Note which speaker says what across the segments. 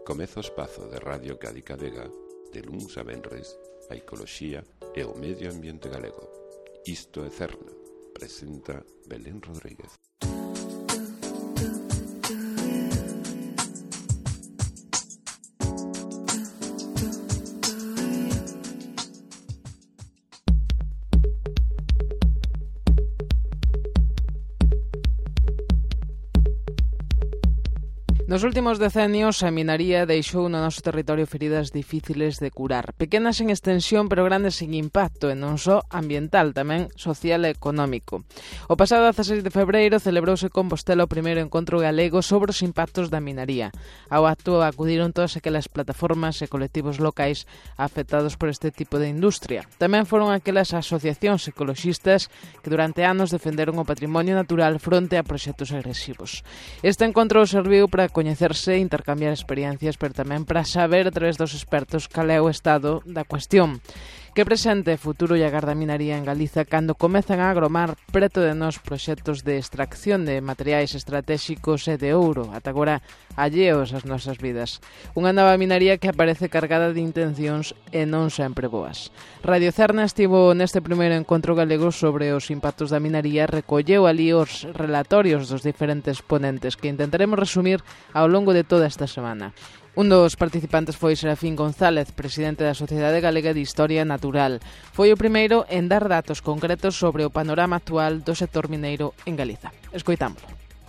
Speaker 1: Comeza o espazo de Radio Cádiz Vega de luns a venres, a ecoloxía e o medio ambiente galego. Isto é Cerna, presenta Belén Rodríguez.
Speaker 2: Nos últimos decenios, a minaría deixou no noso territorio feridas difíciles de curar. Pequenas en extensión, pero grandes en impacto, e non só ambiental, tamén social e económico. O pasado 16 de febreiro celebrouse en Compostela o primeiro encontro galego sobre os impactos da minaría. Ao acto acudiron todas aquelas plataformas e colectivos locais afectados por este tipo de industria. Tamén foron aquelas asociacións ecoloxistas que durante anos defenderon o patrimonio natural fronte a proxectos agresivos. Este encontro serviu para coñecerse e intercambiar experiencias, pero tamén para saber a través dos expertos cal é o estado da cuestión. Que presente, futuro e agarda a minaría en Galiza cando comezan a agromar preto de nós proxectos de extracción de materiais estratéxicos e de ouro, ata agora alleos ás nosas vidas. Unha nova minaría que aparece cargada de intencións e non sempre boas. Radio Cerna estivo neste primeiro encontro galego sobre os impactos da minaría, recolleu ali os relatorios dos diferentes ponentes que intentaremos resumir ao longo de toda esta semana. Un dos participantes foi Serafín González, presidente da Sociedade Galega de Historia Natural. Foi o primeiro en dar datos concretos sobre o panorama actual do sector mineiro en Galiza. Escoitámoslo.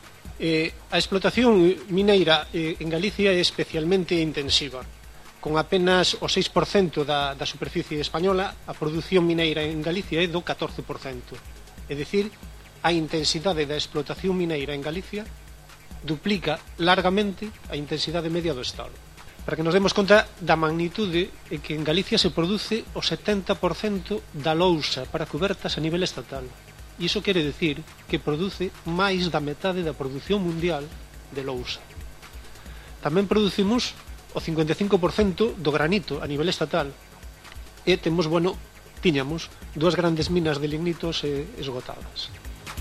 Speaker 3: A explotación mineira en Galicia é especialmente intensiva. Con apenas o 6% da superficie española, a produción mineira en Galicia é do 14%. É dicir, a intensidade da explotación mineira en Galicia duplica largamente a intensidade media do Estado. Para que nos demos conta da magnitude é que en Galicia se produce o 70% da lousa para cubertas a nivel estatal. E iso quere dicir que produce máis da metade da produción mundial de lousa. Tamén producimos o 55% do granito a nivel estatal e tiñamos dúas grandes minas de lignitos esgotadas.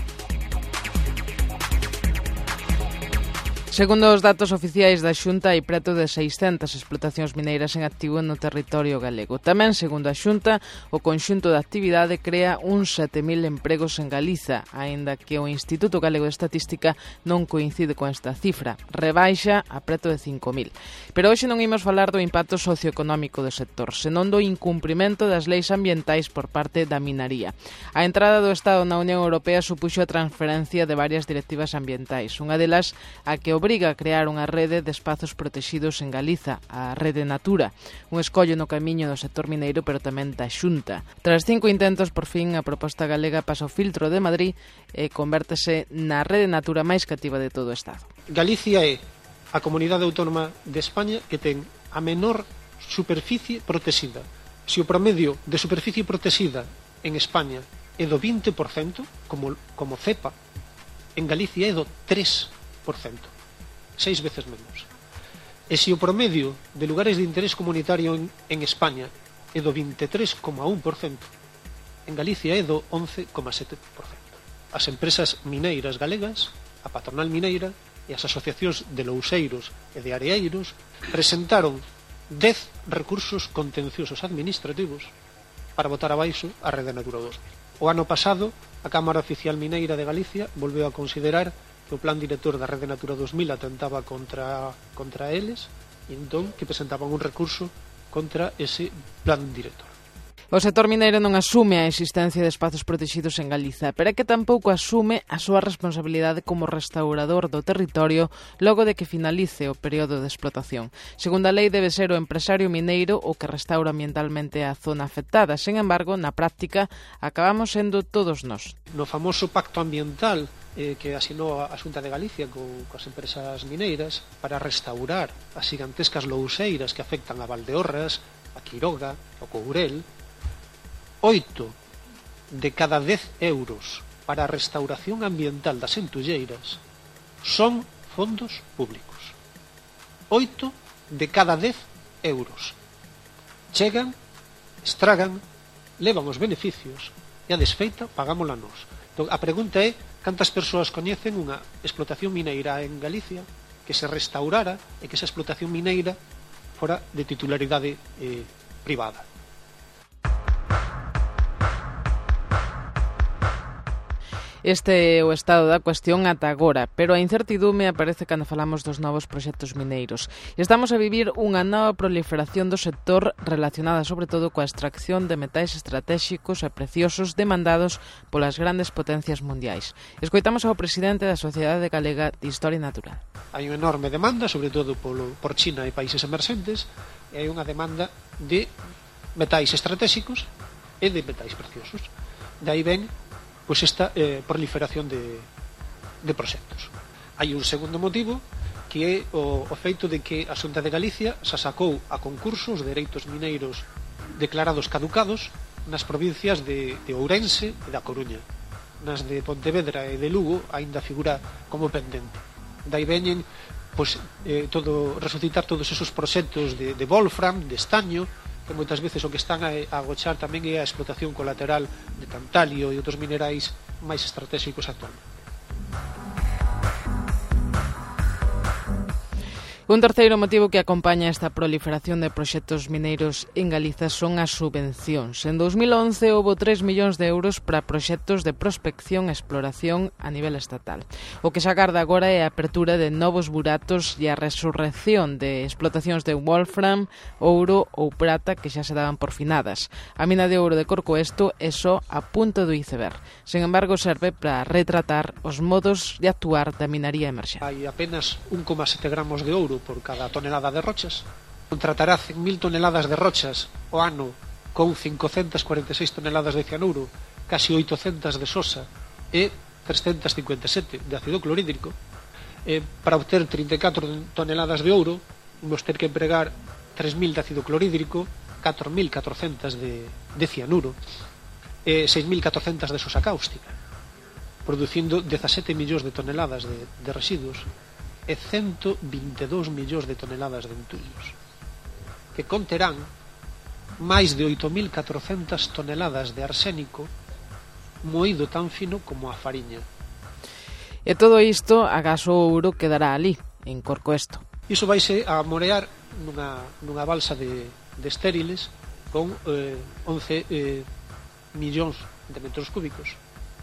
Speaker 2: Segundo os datos oficiais da Xunta, hai preto de 600 explotacións mineiras en activo no territorio galego. Tamén, segundo a Xunta, o conxunto de actividade crea uns 7.000 empregos en Galiza, aínda que o Instituto Galego de Estatística non coincide con esta cifra, rebaixa a preto de 5.000. Pero hoxe non imos falar do impacto socioeconómico do sector, senón do incumprimento das leis ambientais por parte da minaría. A entrada do Estado na Unión Europea supuxo a transferencia de varias directivas ambientais, unha delas a que obriga a crear unha rede de espazos protexidos en Galiza, a Rede Natura, un escollo no camiño do sector mineiro, pero tamén da Xunta. Tras 5 intentos, por fin, a proposta galega pasa o filtro de Madrid e convértese na Rede Natura máis cativa de todo o Estado.
Speaker 3: Galicia é a comunidade autónoma de España que ten a menor superficie protexida. Se o promedio de superficie protexida en España é do 20%, como cepa, en Galicia é do 3%. 6 veces menos. E se o promedio de lugares de interés comunitario en España é do 23,1%, en Galicia é do 11,7%. As empresas mineiras galegas, a patronal mineira e as asociacións de louseiros e de areeiros presentaron 10 recursos contenciosos administrativos para botar abaixo a Rede Natura 2000. O ano pasado, a Cámara Oficial Mineira de Galicia volveu a considerar que o plan director da Rede Natura 2000 atentaba contra eles, e entón que presentaban un recurso contra ese plan director.
Speaker 2: O sector mineiro non asume a existencia de espazos protexidos en Galiza, pero é que tampouco asume a súa responsabilidade como restaurador do territorio logo de que finalice o período de explotación. Segundo a lei, debe ser o empresario mineiro o que restaura ambientalmente a zona afectada. Sen embargo, na práctica, acabamos sendo todos nós.
Speaker 3: No famoso pacto ambiental que asinou a Xunta de Galicia coas empresas mineiras para restaurar as gigantescas louseiras que afectan a Valdeorras, a Quiroga, o Courel, 8 de cada 10 euros para a restauración ambiental das entulleiras son fondos públicos. 8 de cada 10 euros. Chegan, estragan, levan os beneficios e a desfeita pagámola nós. Entón, a pregunta é: cantas persoas coñecen unha explotación mineira en Galicia que se restaurara e que esa explotación mineira fora de titularidade privada.
Speaker 2: Este é o estado da cuestión ata agora, pero a incertidume aparece cando falamos dos novos proxectos mineiros. Estamos a vivir unha nova proliferación do sector relacionada sobre todo coa extracción de metais estratéxicos e preciosos demandados polas grandes potencias mundiais. Escoitamos ao presidente da Sociedade Galega de Historia Natural.
Speaker 3: Hai unha enorme demanda, sobre todo por China e países emerxentes, e hai unha demanda de metais estratéxicos e de metais preciosos. De aí ven pois esta proliferación de proxectos. Hai un segundo motivo, que é o feito de que a Xunta de Galicia xa sacou a concurso os dereitos mineiros declarados caducados nas provincias de Ourense e da Coruña. Nas de Pontevedra e de Lugo aínda figura como pendente. Dai veñen resucitar todos esos proxectos de Wolfram, de estaño, que moitas veces o que están a agochar tamén é a explotación colateral de tantalio e outros minerais máis estratégicos actualmente.
Speaker 2: Un terceiro motivo que acompaña esta proliferación de proxectos mineiros en Galiza son as subvencións. En 2011 houve 3 millóns de euros para proxectos de prospección e exploración a nivel estatal. O que se agarda agora é a apertura de novos buratos e a resurrección de explotacións de wolfram, ouro ou prata que xa se daban por finadas. A mina de ouro de Corcoesto é só a punta do iceberg. Sen embargo, serve para retratar os modos de actuar da minería emerxente.
Speaker 3: Hai apenas 1,7 gramos de ouro por cada tonelada de rochas. Contratará 100.000 toneladas de rochas o ano con 546 toneladas de cianuro, casi 800 de sosa e 357 de ácido clorhídrico. Para obter 34 toneladas de ouro, vamos ter que empregar 3.000 de ácido clorhídrico, 4.400 de cianuro e 6.400 de sosa cáustica, producindo 17 millóns de toneladas de residuos e 122 millóns de toneladas de entullos, que conterán máis de 8.400 toneladas de arsénico moído tan fino como a fariña.
Speaker 2: E todo isto, agás o ouro, quedará ali, en Corcoesto.
Speaker 3: Iso vaise a morear nunha balsa de estériles con 11 millóns de metros cúbicos,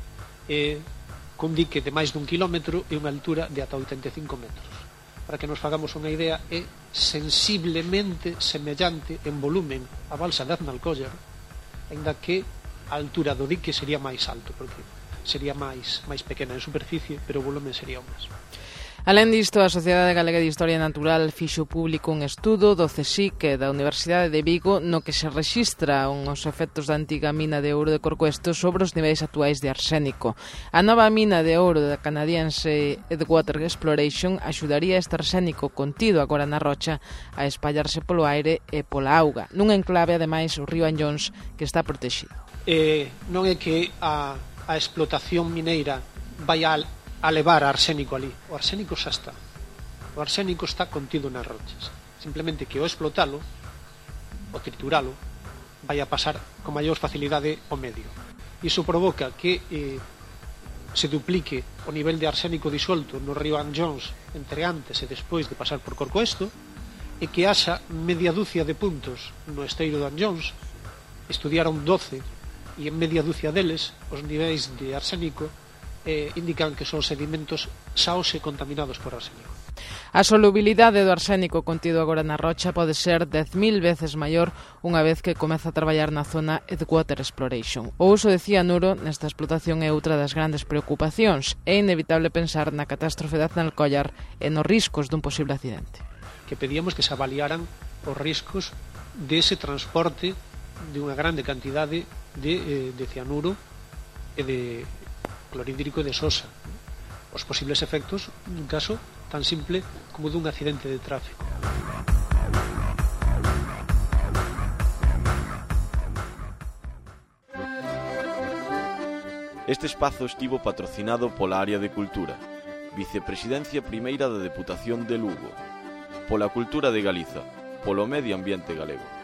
Speaker 3: cun dique de máis dun kilómetro e unha altura de ata 85 metros. Para que nos fagamos unha idea, é sensiblemente semellante en volumen a balsa de Aznalcóllar, ainda que a altura do dique sería máis alto, porque sería máis pequena en superficie, pero o volumen sería o mesmo.
Speaker 2: Alén disto, a Sociedade Galega de Historia Natural fixo público un estudo do CSIC da Universidade de Vigo no que se rexistra os efectos da antiga mina de ouro de Corcoesto sobre os niveis actuais de arsénico. A nova mina de ouro da canadiense Edgewater Exploration axudaría este arsénico contido agora na rocha a espallarse polo aire e pola auga, nun enclave, ademais, o río Anllóns, que está protegido.
Speaker 3: Non é que a explotación mineira vai a levar arsénico ali. O arsénico xa está. O arsénico está contido nas rochas. Simplemente que o explotalo, o trituralo, vai a pasar con maior facilidade ao medio. Iso provoca que se duplique o nivel de arsénico disuelto no río Anllóns entre antes e despois de pasar por Corcoesto, e que haxa media dúcia de puntos no esteiro de Anllóns. Estudiaron 12 e en media dúcia deles os niveis de arsénico indican que son sedimentos xaos e contaminados por arsénico.
Speaker 2: A solubilidade do arsénico contido agora na rocha pode ser 10.000 veces maior unha vez que comeza a traballar na zona Edgewater Exploration. O uso de cianuro nesta explotación é outra das grandes preocupacións. É inevitable pensar na catástrofe de Aznalcóllar e nos riscos dun posible accidente.
Speaker 3: Que pedíamos que se avaliaran os riscos dese transporte de unha grande cantidade de cianuro e de clorhídrico de sosa, os posibles efectos nun caso tan simple como dun accidente de tráfico.
Speaker 4: Este espazo estivo patrocinado pola Área de Cultura, Vicepresidencia Primeira da Deputación de Lugo, pola Cultura de Galiza, polo Medio Ambiente Galego.